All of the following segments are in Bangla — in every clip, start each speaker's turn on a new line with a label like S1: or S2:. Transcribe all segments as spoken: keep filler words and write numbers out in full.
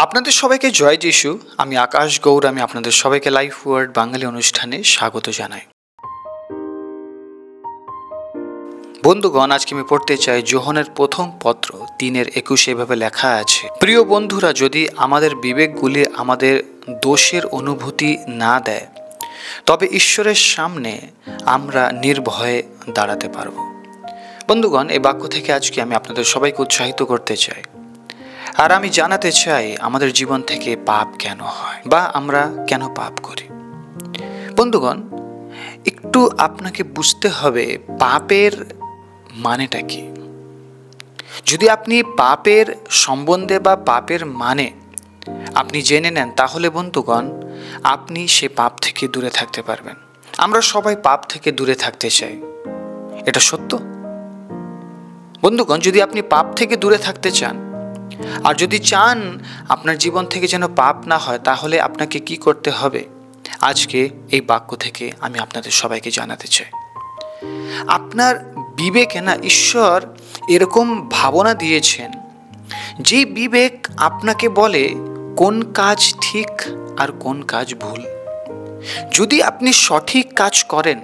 S1: আপনাদের সবাইকে জয় যিশু। আমি আকাশ গৌর। আমি আপনাদের সবাইকে লাইফ ওয়ার্ড বাঙালি অনুষ্ঠানে স্বাগত জানাই। বন্ধুগণ, আজকে আমি পড়তে চাই যোহনের প্রথম পত্র তিনের একুশে। এভাবে লেখা আছে, প্রিয় বন্ধুরা, যদি আমাদের বিবেকগুলি আমাদের দোষের অনুভূতি না দেয়, তবে ঈশ্বরের সামনে আমরা নির্ভয়ে দাঁড়াতে পারব। বন্ধুগণ, এই বাক্য থেকে আজকে আমি আপনাদের সবাইকে উৎসাহিত করতে চাই, আর আমি জানাতে চাই আমাদের জীবন থেকে পাপ কেন হয় বা আমরা কেন পাপ করি। বন্ধুগণ, একটু আপনাকে বুঝতে হবে পাপের মানেটা কি। যদি আপনি পাপের সম্বন্ধে বা পাপের মানে আপনি জেনে নেন, তাহলে বন্ধুগণ আপনি সে পাপ থেকে দূরে থাকতে পারবেন। আমরা সবাই পাপ থেকে দূরে থাকতে চাই, এটা সত্য। বন্ধুগণ, যদি আপনি পাপ থেকে দূরে থাকতে চান আর যদি চান আপনার জীবন থেকে যেন পাপ না হয়, তাহলে আপনাকে কি করতে হবে আজকে এই বাক্য থেকে আমি আপনাদের সবাইকে জানাতে চাই। আপনার বিবেকে না ঈশ্বর এরকম ভাবনা দিয়েছেন, যে বিবেক আপনাকে বলে কোন কাজ ঠিক আর কোন কাজ ভুল। যদি আপনি সঠিক কাজ করেন,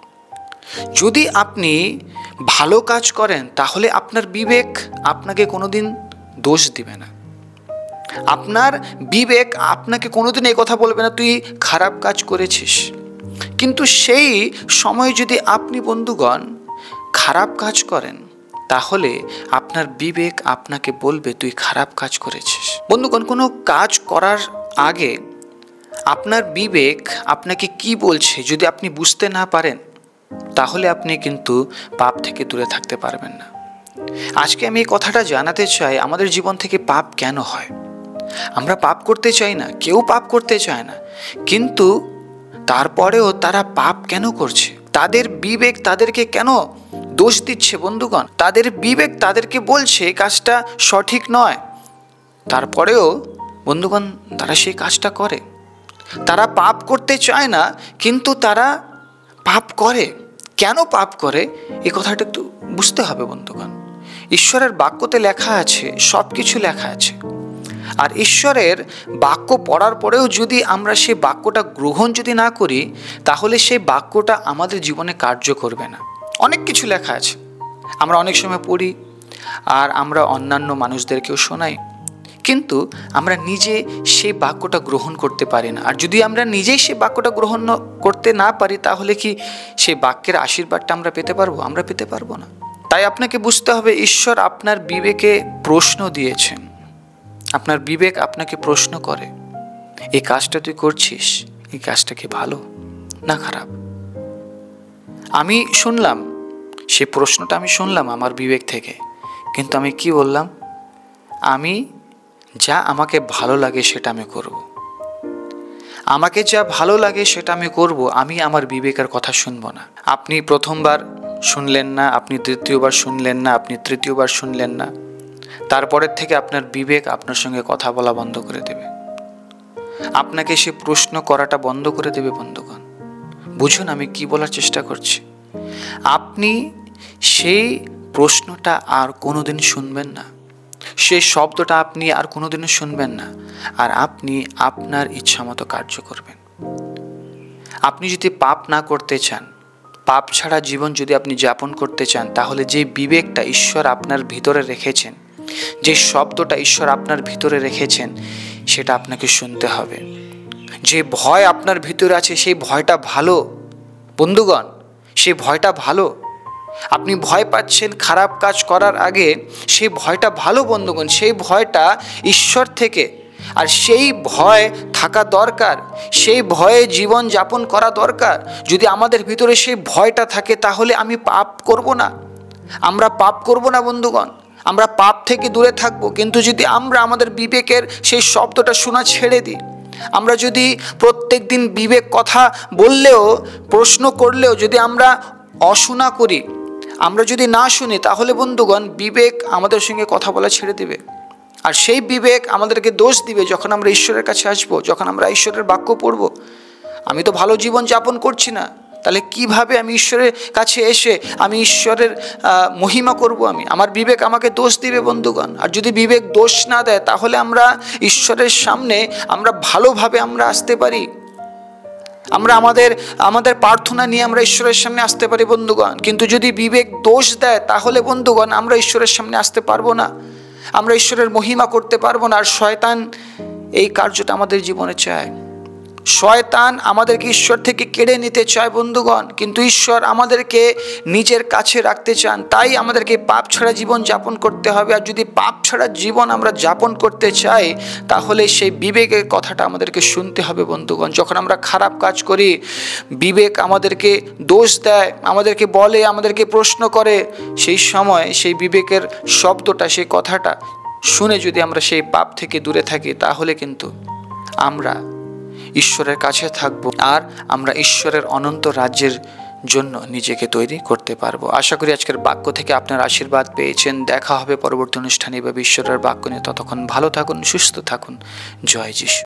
S1: যদি আপনি ভালো কাজ করেন, তাহলে আপনার বিবেক আপনাকে কোনোদিন দোষ দিবে না। আপনার বিবেক আপনাকে কোনোদিন এই কথা বলবে না তুই খারাপ কাজ করেছিস। কিন্তু সেই সময় যদি আপনি বন্ধুগণ খারাপ কাজ করেন, তাহলে আপনার বিবেক আপনাকে বলবে তুই খারাপ কাজ করেছিস। বন্ধুগণ, কোনো কাজ করার আগে আপনার বিবেক আপনাকে কি বলছে যদি আপনি বুঝতে না পারেন, তাহলে আপনি কিন্তু পাপ থেকে দূরে থাকতে পারবেন না। আজকে আমি এই কথাটা জানাতে চাই, আমাদের জীবন থেকে পাপ কেন হয়। আমরা পাপ করতে চাই না, কেউ পাপ করতে চায় না, কিন্তু তারপরেও তারা পাপ কেন করছে? তাদের বিবেক তাদেরকে কেন দোষ দিচ্ছে? বন্ধুগণ, তাদের বিবেক তাদেরকে বলছে কাজটা সঠিক নয়, তারপরেও বন্ধুগণ তারা সেই কাজটা করে। তারা পাপ করতে চায় না, কিন্তু তারা পাপ করে। কেন পাপ করে এই কথাটা একটু বুঝতে হবে বন্ধুগণ। ঈশ্বরের বাক্যতে লেখা আছে, সব কিছু লেখা আছে। আর ঈশ্বরের বাক্য পড়ার পরেও যদি আমরা সেই বাক্যটা গ্রহণ যদি না করি, তাহলে সেই বাক্যটা আমাদের জীবনে কার্য করবে না। অনেক কিছু লেখা আছে, আমরা অনেক সময় পড়ি আর আমরা অন্যান্য মানুষদেরকেও শোনাই, কিন্তু আমরা নিজে সেই বাক্যটা গ্রহণ করতে পারি না। আর যদি আমরা নিজেই সেই বাক্যটা গ্রহণ করতে না পারি, তাহলে কি সেই বাক্যের আশীর্বাদটা আমরা পেতে পারবো? আমরা পেতে পারবো না। তাই আপনাকে বুঝতে হবে, ঈশ্বর আপনার বিবেকে প্রশ্ন দিয়েছেন। আপনার বিবেক আপনাকে প্রশ্ন করে, এই কাজটা তুই করছিস, এই কাজটা কি ভালো না খারাপ? আমি শুনলাম, সেই প্রশ্নটা আমি শুনলাম আমার বিবেক থেকে, কিন্তু আমি কি বললাম? আমি যা আমাকে ভালো লাগে সেটা আমি করব। আমাকে যা ভালো লাগে সেটা আমি করব, আমি আমার বিবেকের কথা শুনবো না। আপনি প্রথমবার শুনলেন না, আপনি দ্বিতীয়বার শুনলেন না, আপনি তৃতীয়বার শুনলেন না, তারপরের থেকে আপনার বিবেক আপনার সঙ্গে কথা বলা বন্ধ করে দেবে, আপনাকে সে প্রশ্ন করাটা বন্ধ করে দেবে। বন্ধুগণ, বুঝুন আমি কি বলার চেষ্টা করছি। আপনি সেই প্রশ্নটা আর কোনোদিন শুনবেন না, সেই শব্দটা আপনি আর কোনোদিনও শুনবেন না, আর আপনি আপনার ইচ্ছা মতো কার্য করবেন। আপনি যদি পাপ না করতে চান, পাপ ছাড়া জীবন যদি আপনি যাপন করতে চান, তাহলে যে বিবেকটা ঈশ্বর আপনার ভিতরে রেখেছেন, যে শব্দটা ঈশ্বর আপনার ভিতরে রেখেছেন, সেটা আপনাকে শুনতে হবে। যে ভয় আপনার ভিতরে আছে, সেই ভয়টা ভালো বন্ধুগণ, সেই ভয়টা ভালো। আপনি ভয় পাচ্ছেন খারাপ কাজ করার আগে, সেই ভয়টা ভালো বন্ধুগণ, সেই ভয়টা ঈশ্বর থেকে। আর সেই ভয় থাকা দরকার, সেই ভয়ে জীবন যাপন করা দরকার। যদি আমাদের ভিতরে সেই ভয়টা থাকে, তাহলে আমি পাপ করব না, আমরা পাপ করব না বন্ধুগণ, আমরা পাপ থেকে দূরে থাকবো। কিন্তু যদি আমরা আমাদের বিবেকের সেই শব্দটা শোনা ছেড়ে দিই, আমরা যদি প্রত্যেক দিন বিবেক কথা বললেও, প্রশ্ন করলেও যদি আমরা অশোনা করি, আমরা যদি না শুনি, তাহলে বন্ধুগণ বিবেক আমাদের সঙ্গে কথা বলা ছেড়ে দেবে। আর সেই বিবেক আমাদেরকে দোষ দিবে যখন আমরা ঈশ্বরের কাছে আসবো, যখন আমরা ঈশ্বরের বাক্য পড়ব। আমি তো ভালো জীবন যাপন করছি না, তাহলে কিভাবে আমি ঈশ্বরের কাছে এসে আমি ঈশ্বরের মহিমা করব? আমি আমার বিবেক আমাকে দোষ দিবে বন্ধুগণ। আর যদি বিবেক দোষ না দেয় তাহলে আমরা ঈশ্বরের সামনে আমরা ভালোভাবে আমরা আসতে পারি, আমরা আমাদের আমাদের প্রার্থনা নিয়ে আমরা ঈশ্বরের সামনে আসতে পারি বন্ধুগণ। কিন্তু যদি বিবেক দোষ দেয় তাহলে বন্ধুগণ আমরা ঈশ্বরের সামনে আসতে পারবো না, আমরা ঈশ্বরের মহিমা করতে পারবো না। আর শয়তান এই কার্যটা আমাদের জীবনে চায়। শয়তান আমাদেরকে ঈশ্বর থেকে কেড়ে নিতে চায় বন্ধুগণ, কিন্তু ঈশ্বর আমাদেরকে নিজের কাছে রাখতে চান। তাই আমাদেরকে পাপ ছাড়া জীবন যাপন করতে হবে। আর যদি পাপ ছাড়া জীবন আমরা যাপন করতে চাই তাহলে সেই বিবেকের কথাটা আমাদেরকে শুনতে হবে বন্ধুগণ। যখন আমরা খারাপ কাজ করি বিবেক আমাদেরকে দোষ দেয়, আমাদেরকে বলে, আমাদেরকে প্রশ্ন করে, সেই সময় সেই বিবেকের শব্দটা, সেই কথাটা শুনে যদি আমরা সেই পাপ থেকে দূরে থাকি তাহলে কিন্তু আমরা ঈশ্বরের কাছে থাকবো আর আমরা ঈশ্বরের অনন্ত রাজ্যের জন্য নিজেকে তৈরি করতে পারবো। আশা করি আজকের বাক্য থেকে আপনার আশীর্বাদ পেয়েছেন। দেখা হবে পরবর্তী অনুষ্ঠানে বা ঈশ্বরের বাক্য নিয়ে। ততক্ষণ ভালো থাকুন, সুস্থ থাকুন। জয় যিশু।